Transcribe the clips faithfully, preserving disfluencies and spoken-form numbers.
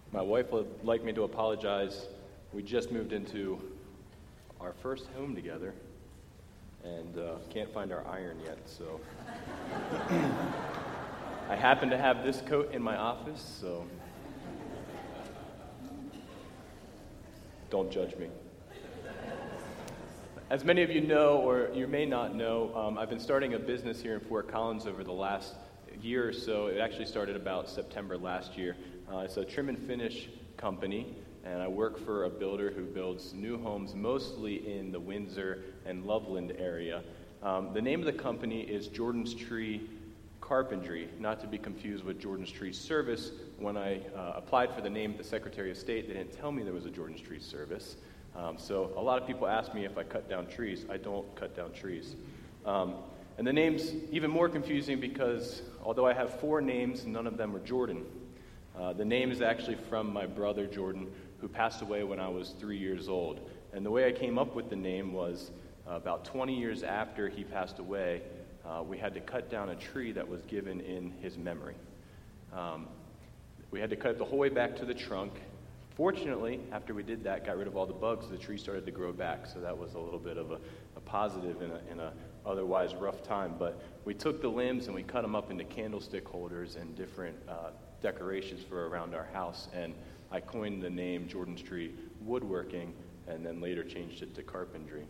My wife would like me to apologize. We just moved into our first home together and uh, can't find our iron yet, so I happen to have this coat in my office, so don't judge me. As many of you know, or you may not know, um, I've been starting a business here in Fort Collins over the last year or so. It actually started about September last year. Uh, it's a trim and finish company, and I work for a builder who builds new homes mostly in the Windsor and Loveland area. Um, the name of the company is Jordan's Tree Carpentry, not to be confused with Jordan's Tree Service. When I uh, applied for the name at the Secretary of State, they didn't tell me there was a Jordan's Tree Service. Um, so a lot of people ask me if I cut down trees. I don't cut down trees. Um, and the name's even more confusing because although I have four names, none of them are Jordan. Uh, the name is actually from my brother Jordan, who passed away when I was three years old. And the way I came up with the name was uh, about twenty years after he passed away, uh, we had to cut down a tree that was given in his memory. Um, we had to cut it the whole way back to the trunk. Fortunately, after we did that, got rid of all the bugs, the tree started to grow back. So that was a little bit of a, a positive in a, in a otherwise rough time. But we took the limbs and we cut them up into candlestick holders and different uh, decorations for around our house. And I coined the name Jordan's Tree Woodworking and then later changed it to Carpentry.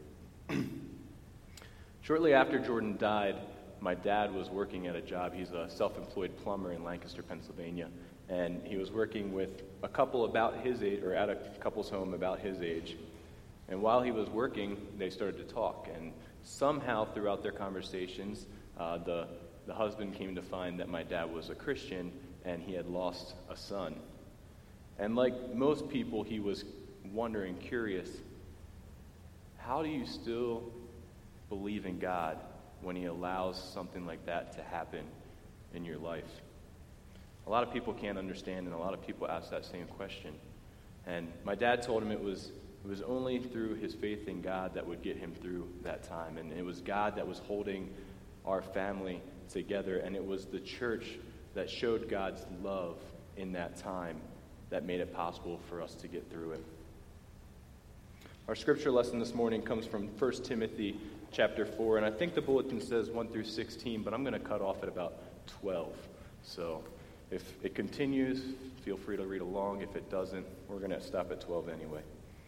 Shortly after Jordan died, my dad was working at a job. He's a self-employed plumber in Lancaster, Pennsylvania. And he was working with a couple about his age, or at a couple's home about his age. And while he was working, they started to talk. And somehow throughout their conversations, uh, the, the husband came to find that my dad was a Christian and he had lost a son. And like most people, he was wondering, curious, how do you still believe in God when he allows something like that to happen in your life? A lot of people can't understand, and a lot of people ask that same question. And my dad told him it was it was only through his faith in God that would get him through that time. And it was God that was holding our family together, and it was the church that showed God's love in that time that made it possible for us to get through it. Our scripture lesson this morning comes from First Timothy chapter four, and I think the bulletin says one through sixteen, but I'm going to cut off at about twelve. So if it continues, feel free to read along. If it doesn't, we're going to stop at twelve anyway.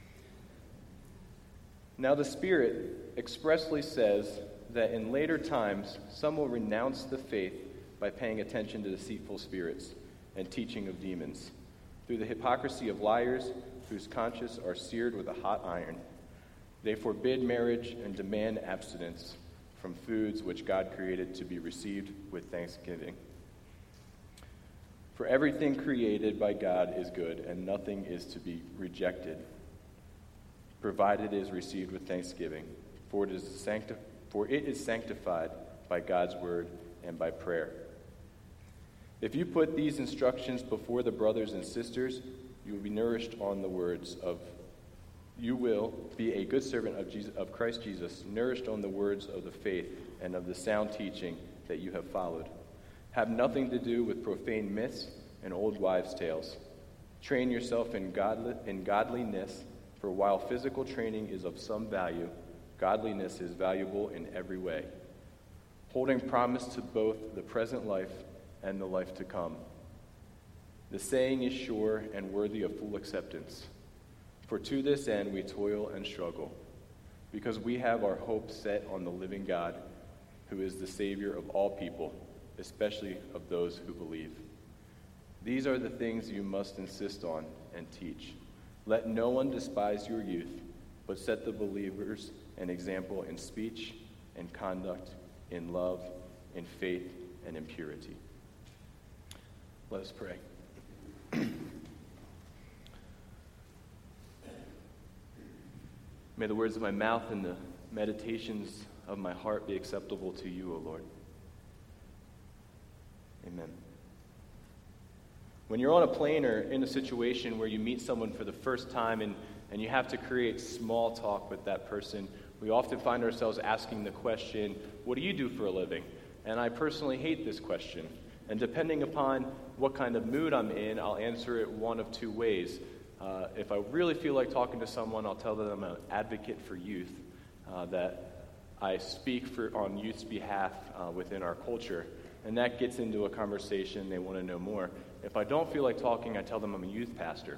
Now the Spirit expressly says that in later times some will renounce the faith by paying attention to deceitful spirits and teaching of demons, through the hypocrisy of liars whose consciences are seared with a hot iron. They forbid marriage and demand abstinence from foods which God created to be received with thanksgiving. For everything created by God is good, and nothing is to be rejected, provided it is received with thanksgiving, for it is sancti- for it is sanctified by God's word and by prayer. If you put these instructions before the brothers and sisters, you will be nourished on the words of you will be a good servant of Jesus, of Christ Jesus, nourished on the words of the faith and of the sound teaching that you have followed. Have nothing to do with profane myths and old wives' tales. Train yourself in, godly, in godliness, for while physical training is of some value, godliness is valuable in every way, holding promise to both the present life and the life to come. The saying is sure and worthy of full acceptance. For to this end we toil and struggle, because we have our hope set on the living God, who is the Savior of all people, especially of those who believe. These are the things you must insist on and teach. Let no one despise your youth, but set the believers an example in speech and conduct, in love, in faith, and in purity. Let us pray. May the words of my mouth and the meditations of my heart be acceptable to you, O Lord. Amen. When you're on a plane or in a situation where you meet someone for the first time and, and you have to create small talk with that person, we often find ourselves asking the question, what do you do for a living? And I personally hate this question. And depending upon what kind of mood I'm in, I'll answer it one of two ways. Uh, if I really feel like talking to someone, I'll tell them I'm an advocate for youth, uh, that I speak for on youth's behalf uh, within our culture. And that gets into a conversation, they want to know more. If I don't feel like talking, I tell them I'm a youth pastor.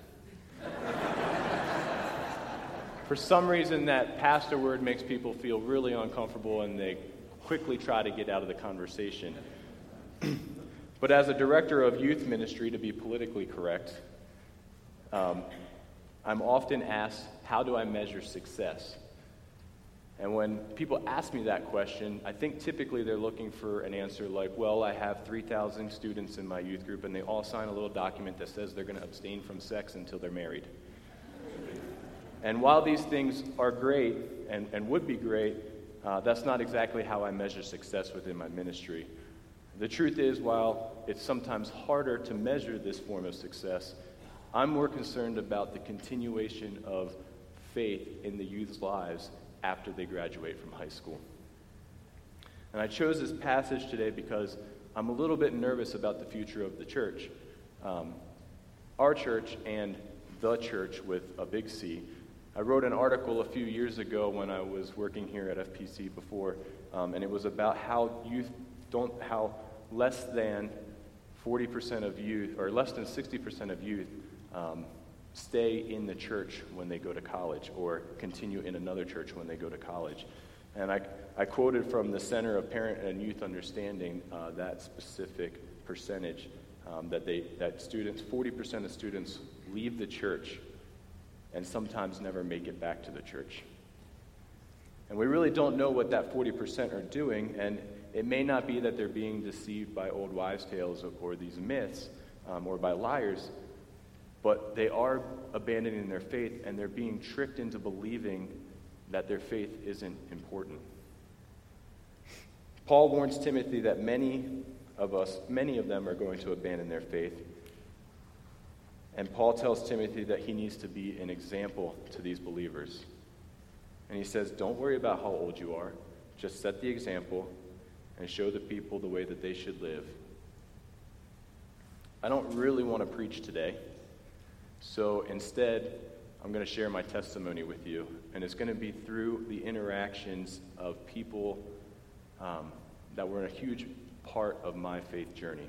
For some reason, that pastor word makes people feel really uncomfortable, and they quickly try to get out of the conversation. But as a director of youth ministry, to be politically correct, um, I'm often asked, how do I measure success? And when people ask me that question, I think typically they're looking for an answer like, well, I have three thousand students in my youth group, and they all sign a little document that says they're going to abstain from sex until they're married. And while these things are great and, and would be great, uh, that's not exactly how I measure success within my ministry. The truth is, while it's sometimes harder to measure this form of success, I'm more concerned about the continuation of faith in the youth's lives after they graduate from high school. And I chose this passage today because I'm a little bit nervous about the future of the church. Um, our church and the church with a big C. I wrote an article a few years ago when I was working here at F P C before, um, and it was about how youth don't, how less than forty percent of youth, or less than sixty percent of youth, um, stay in the church when they go to college, or continue in another church when they go to college. And I, I quoted from the Center of Parent and Youth Understanding uh, that specific percentage, um, that they that students, forty percent of students leave the church and sometimes never make it back to the church. And we really don't know what that forty percent are doing, and it may not be that they're being deceived by old wives' tales or, or these myths, um, or by liars, but they are abandoning their faith, and they're being tricked into believing that their faith isn't important. Paul warns Timothy that many of us, many of them are going to abandon their faith. And Paul tells Timothy that he needs to be an example to these believers. And he says, don't worry about how old you are. Just set the example and show the people the way that they should live. I don't really want to preach today. So instead, I'm going to share my testimony with you. And it's going to be through the interactions of people um, that were a huge part of my faith journey.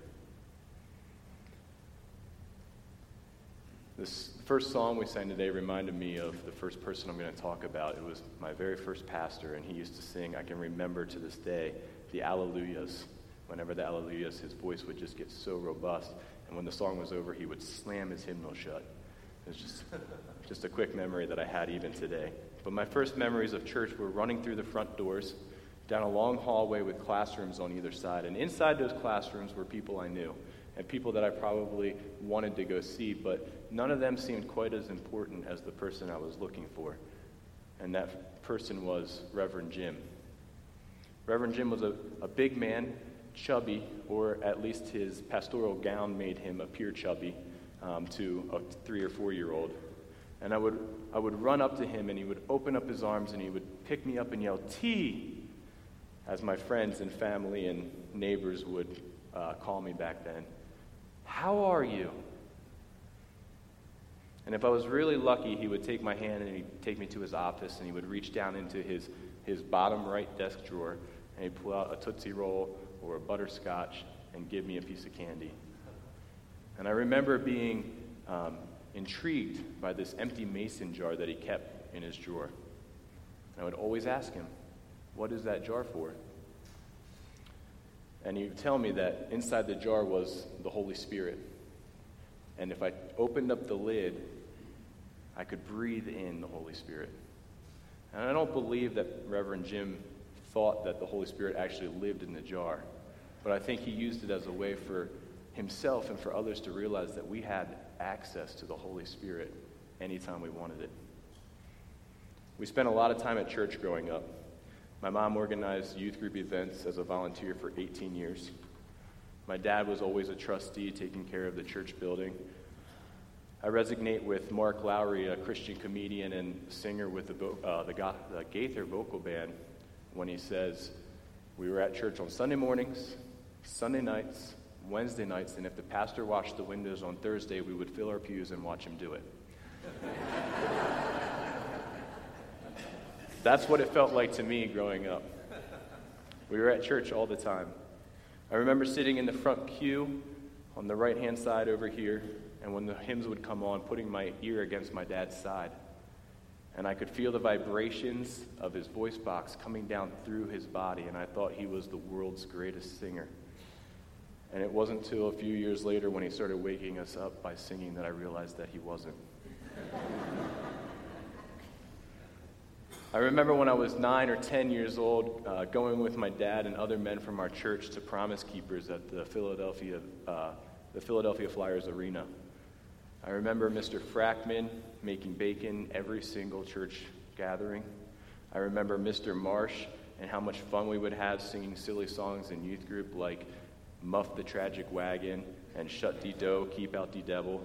This first song we sang today reminded me of the first person I'm going to talk about. It was my very first pastor, and he used to sing, I can remember to this day, the Alleluias. Whenever the Alleluias, his voice would just get so robust. And when the song was over, he would slam his hymnal shut. It was just, just a quick memory that I had even today. But my first memories of church were running through the front doors, down a long hallway with classrooms on either side. And inside those classrooms were people I knew, and people that I probably wanted to go see, but none of them seemed quite as important as the person I was looking for. And that person was Reverend Jim. Reverend Jim was a, a big man, chubby, or at least his pastoral gown made him appear chubby um, to a three or four-year-old. And I would I would run up to him, and he would open up his arms, and he would pick me up and yell, "T!" as my friends and family and neighbors would uh, call me back then. "How are you?" And if I was really lucky, he would take my hand and he'd take me to his office, and he would reach down into his, his bottom right desk drawer, and he'd pull out a Tootsie Roll or a butterscotch and give me a piece of candy. And I remember being um, intrigued by this empty mason jar that he kept in his drawer. And I would always ask him, "What is that jar for?" And he would tell me that inside the jar was the Holy Spirit. And if I opened up the lid, I could breathe in the Holy Spirit. And I don't believe that Reverend Jim thought that the Holy Spirit actually lived in the jar. But I think he used it as a way for himself and for others to realize that we had access to the Holy Spirit anytime we wanted it. We spent a lot of time at church growing up. My mom organized youth group events as a volunteer for eighteen years. My dad was always a trustee taking care of the church building. I resonate with Mark Lowry, a Christian comedian and singer with the, uh, the, Goth- the Gaither vocal band, when he says, "We were at church on Sunday mornings, Sunday nights, Wednesday nights, and if the pastor washed the windows on Thursday, we would fill our pews and watch him do it. That's what it felt like to me growing up. We were at church all the time. I remember sitting in the front pew on the right-hand side over here, and when the hymns would come on, putting my ear against my dad's side. And I could feel the vibrations of his voice box coming down through his body, and I thought he was the world's greatest singer. And it wasn't until a few years later when he started waking us up by singing that I realized that he wasn't. I remember when I was nine or ten years old, uh, going with my dad and other men from our church to Promise Keepers at the Philadelphia, uh, the Philadelphia Flyers Arena. I remember Mister Frackman making bacon every single church gathering. I remember Mister Marsh and how much fun we would have singing silly songs in youth group like Muff the Tragic Wagon and Shut de Doe, Keep Out de Devil.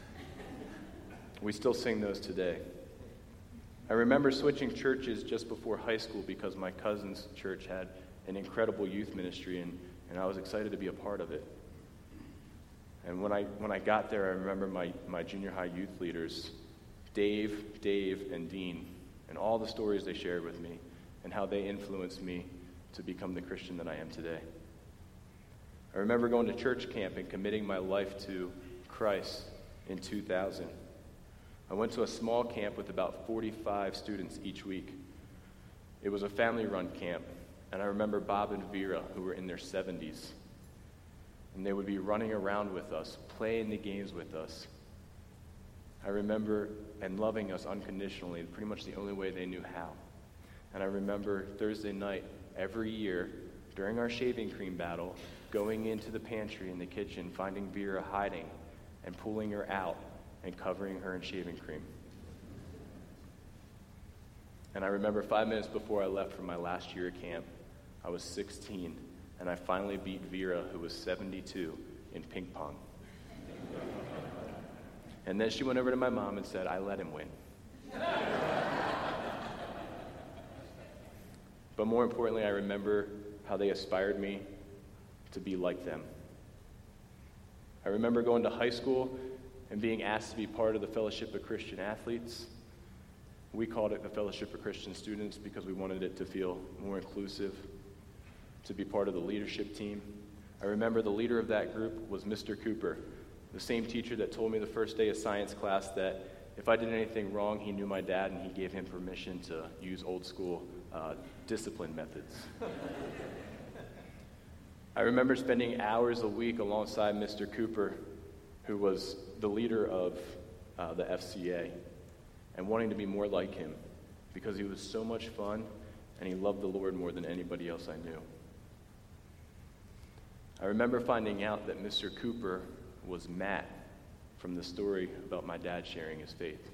We still sing those today. I remember switching churches just before high school because my cousin's church had an incredible youth ministry, and, and I was excited to be a part of it. And when I when I got there, I remember my, my junior high youth leaders, Dave, Dave, and Dean, and all the stories they shared with me and how they influenced me to become the Christian that I am today. I remember going to church camp and committing my life to Christ in two thousand. I went to a small camp with about forty-five students each week. It was a family-run camp, and I remember Bob and Vera, who were in their seventies. And they would be running around with us, playing the games with us. I remember and loving us unconditionally, pretty much the only way they knew how. And I remember Thursday night, every year, during our shaving cream battle, going into the pantry in the kitchen, finding Vera hiding, and pulling her out and covering her in shaving cream. And I remember five minutes before I left for my last year at camp, I was sixteen, and I finally beat Vera, who was seventy-two, in ping pong. And then she went over to my mom and said, I let him win. But more importantly, I remember how they aspired me to be like them. I remember going to high school and being asked to be part of the Fellowship of Christian Athletes. We called it the Fellowship of Christian Students because we wanted it to feel more inclusive, to be part of the leadership team. I remember the leader of that group was Mister Cooper, the same teacher that told me the first day of science class that if I did anything wrong, he knew my dad and he gave him permission to use old school uh, discipline methods. I remember spending hours a week alongside Mister Cooper, who was the leader of uh, the F C A, and wanting to be more like him because he was so much fun and he loved the Lord more than anybody else I knew. I remember finding out that Mister Cooper was Matt from the story about my dad sharing his faith.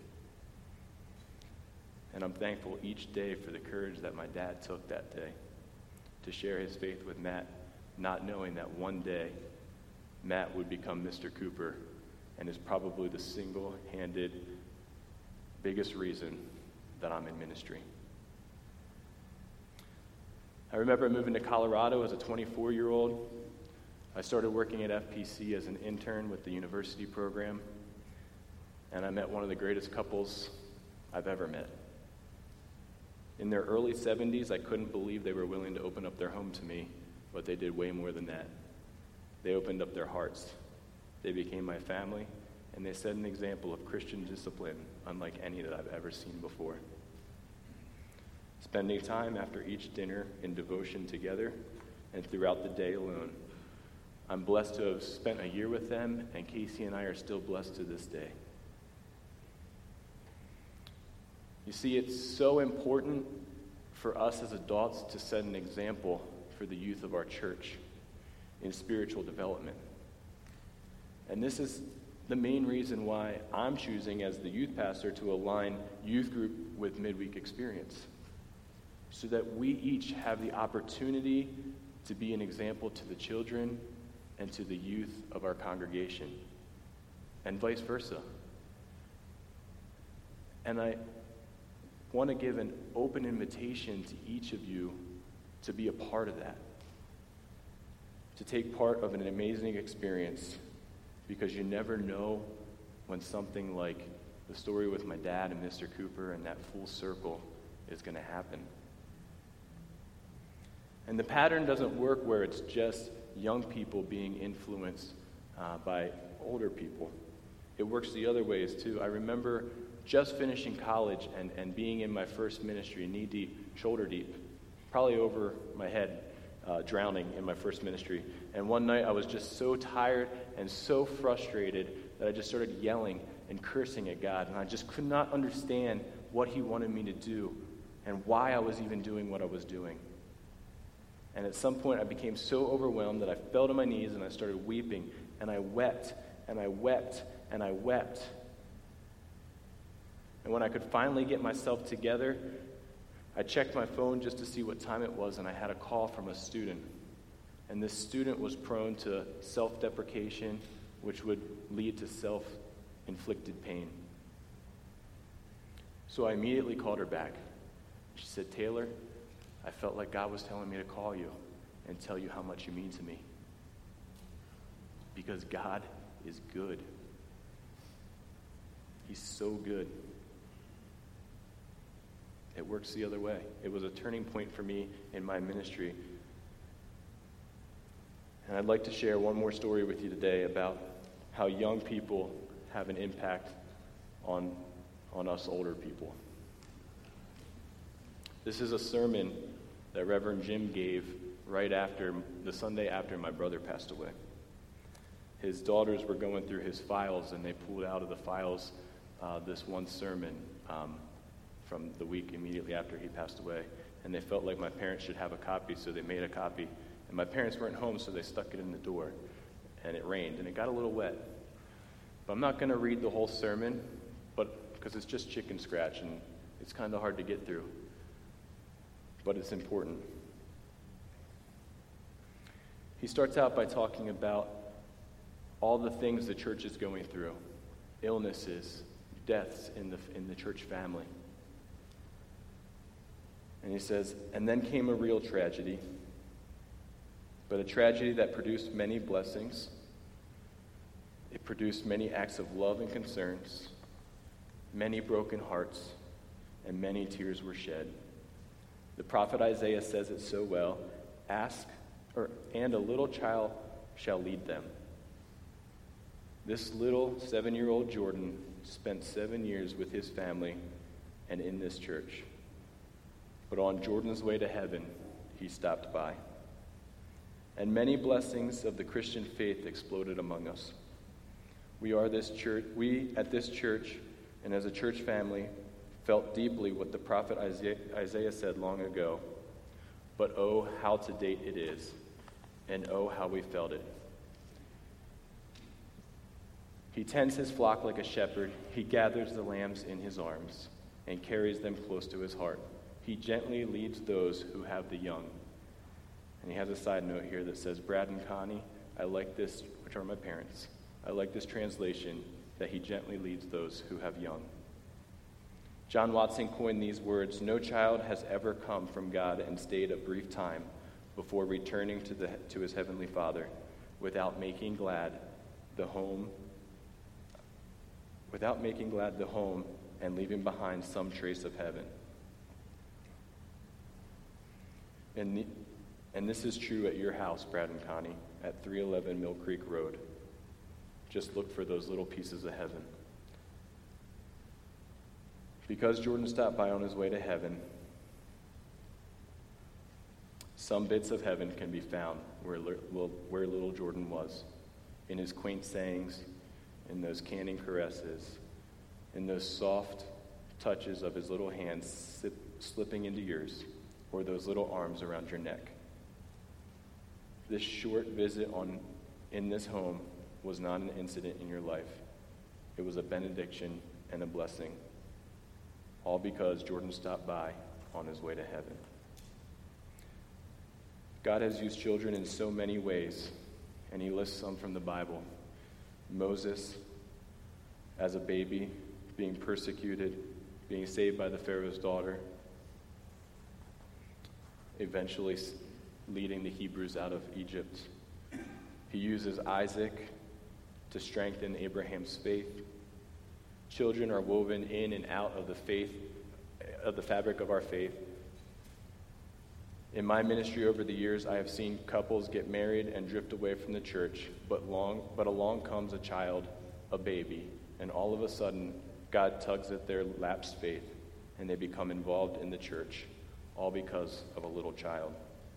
And I'm thankful each day for the courage that my dad took that day to share his faith with Matt, not knowing that one day Matt would become Mister Cooper and is probably the single-handed biggest reason that I'm in ministry. I remember moving to Colorado as a twenty-four-year-old. I started working at F P C as an intern with the university program, and I met one of the greatest couples I've ever met. In their early seventies, I couldn't believe they were willing to open up their home to me, but they did way more than that. They opened up their hearts. They became my family, and they set an example of Christian discipline unlike any that I've ever seen before. Spending time after each dinner in devotion together and throughout the day alone. I'm blessed to have spent a year with them, and Casey and I are still blessed to this day. You see, it's so important for us as adults to set an example for the youth of our church in spiritual development. And this is the main reason why I'm choosing as the youth pastor to align youth group with midweek experience, so that we each have the opportunity to be an example to the children and to the youth of our congregation, and vice versa. And I want to give an open invitation to each of you to be a part of that, to take part of an amazing experience, because you never know when something like the story with my dad and Mister Cooper and that full circle is going to happen. And the pattern doesn't work where it's just young people being influenced uh, by older people. It works the other ways too. I remember just finishing college and, and being in my first ministry, knee deep, shoulder deep, probably over my head, uh, drowning in my first ministry. And one night I was just so tired and so frustrated that I just started yelling and cursing at God. And I just could not understand what he wanted me to do and why I was even doing what I was doing. And at some point I became so overwhelmed that I fell to my knees and I started weeping. And I wept, and I wept, and I wept. And when I could finally get myself together, I checked my phone just to see what time it was, and I had a call from a student. And this student was prone to self-deprecation, which would lead to self-inflicted pain. So I immediately called her back. She said, "Taylor, I felt like God was telling me to call you and tell you how much you mean to me. Because God is good. He's so good." It works the other way. It was a turning point for me in my ministry. And I'd like to share one more story with you today about how young people have an impact on, on us older people. This is a sermon that Reverend Jim gave right after, the Sunday after my brother passed away. His daughters were going through his files, and they pulled out of the files uh, this one sermon um, from the week immediately after he passed away. And they felt like my parents should have a copy, so they made a copy. And my parents weren't home, so they stuck it in the door. And it rained, and it got a little wet. But I'm not going to read the whole sermon, but because it's just chicken scratch, and it's kind of hard to get through. But it's important. He starts out by talking about all the things the church is going through. Illnesses, deaths in the in the church family. And he says, "And then came a real tragedy, but a tragedy that produced many blessings. It produced many acts of love and concerns, many broken hearts, and many tears were shed. The prophet Isaiah says it so well, ask, or and a little child shall lead them." This little seven-year-old Jordan spent seven years with his family and in this church. But on Jordan's way to heaven, he stopped by. And many blessings of the Christian faith exploded among us. We are this church, we at this church, and as a church family, felt deeply what the prophet Isaiah, Isaiah said long ago. But oh, how to date it is, and oh, how we felt it. He tends his flock like a shepherd. He gathers the lambs in his arms and carries them close to his heart. He gently leads those who have the young. And he has a side note here that says, Brad and Connie, I like this, which are my parents, I like this translation, that he gently leads those who have young. John Watson coined these words, no child has ever come from God and stayed a brief time before returning to, the, to his heavenly Father without making glad the home, without making glad the home and leaving behind some trace of heaven. And, the, and this is true at your house, Brad and Connie, at three eleven Mill Creek Road. Just look for those little pieces of heaven. Because Jordan stopped by on his way to heaven, some bits of heaven can be found where, where little Jordan was, in his quaint sayings, in those canning caresses, in those soft touches of his little hands sip, slipping into yours, or those little arms around your neck. This short visit on in this home was not an incident in your life. It was a benediction and a blessing, all because Jordan stopped by on his way to heaven. God has used children in so many ways, and he lists some from the Bible. Moses, as a baby, being persecuted, being saved by the Pharaoh's daughter, eventually leading the Hebrews out of Egypt. He uses Isaac to strengthen Abraham's faith. Children are woven in and out of the faith, of the fabric of our faith. In my ministry over the years, I have seen couples get married and drift away from the church, but long, but along comes a child, a baby, and all of a sudden, God tugs at their lapsed faith, and they become involved in the church, all because of a little child.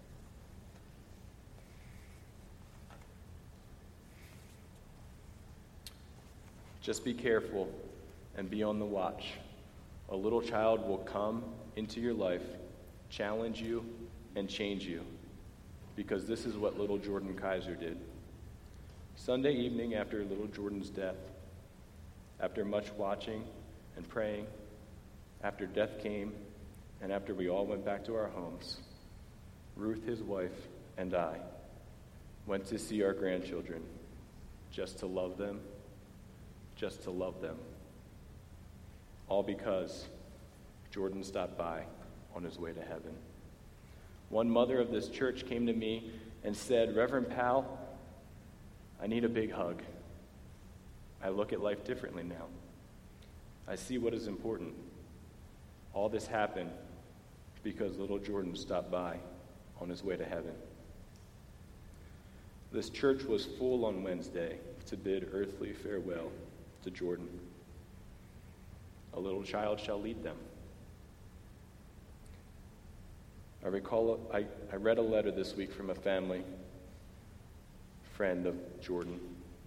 Just be careful and be on the watch. A little child will come into your life, challenge you, and change you, because this is what little Jordan Kaiser did. Sunday evening after little Jordan's death, after much watching and praying, after death came, and after we all went back to our homes, Ruth, his wife, and I went to see our grandchildren, just to love them, just to love them. All because Jordan stopped by on his way to heaven. One mother of this church came to me and said, "Reverend Powell, I need a big hug. I look at life differently now. I see what is important. All this happened because little Jordan stopped by on his way to heaven." This church was full on Wednesday to bid earthly farewell to Jordan. A little child shall lead them. I recall, I, I read a letter this week from a family friend of Jordan.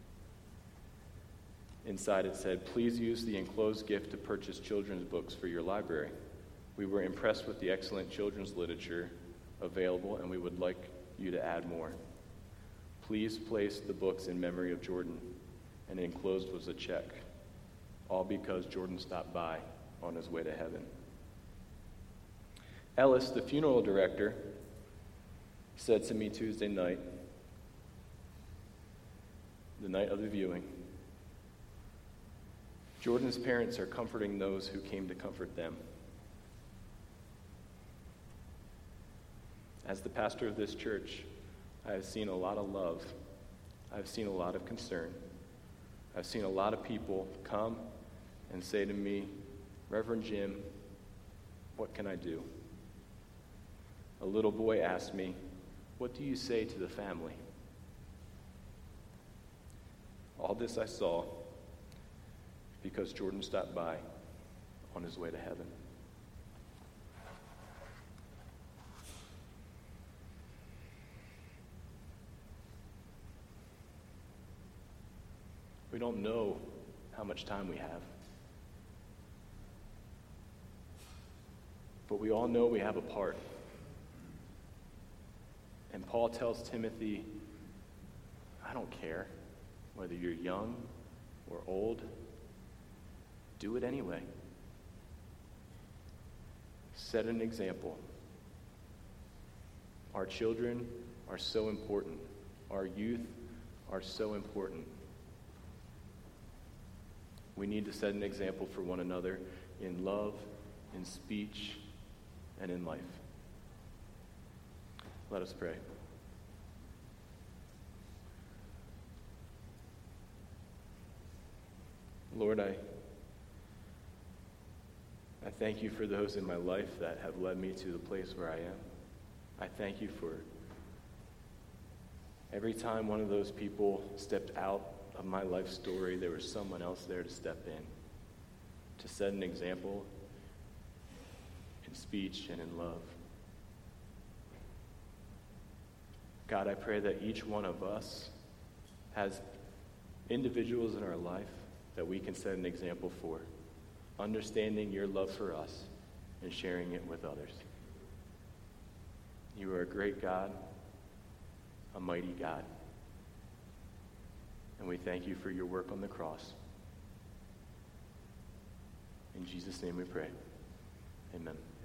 Inside it said, "Please use the enclosed gift to purchase children's books for your library. We were impressed with the excellent children's literature available, and we would like you to add more. Please place the books in memory of Jordan." And enclosed was a check, all because Jordan stopped by on his way to heaven. Ellis, the funeral director, said to me Tuesday night, the night of the viewing, "Jordan's parents are comforting those who came to comfort them." As the pastor of this church, I have seen a lot of love. I've seen a lot of concern. I've seen a lot of people come and say to me, "Reverend Jim, what can I do?" A little boy asked me, "What do you say to the family?" All this I saw because Jordan stopped by on his way to heaven. We don't know how much time we have. But we all know we have a part. And Paul tells Timothy, "I don't care whether you're young or old. Do it anyway. Set an example." Our children are so important. Our youth are so important. We need to set an example for one another in love, in speech, and in life. Let us pray. Lord, I, I thank you for those in my life that have led me to the place where I am. I thank you for every time one of those people stepped out of my life story, there was someone else there to step in, to set an example in speech and in love. God, I pray that each one of us has individuals in our life that we can set an example for, understanding your love for us and sharing it with others. You are a great God, a mighty God. And we thank you for your work on the cross. In Jesus' name we pray. Amen.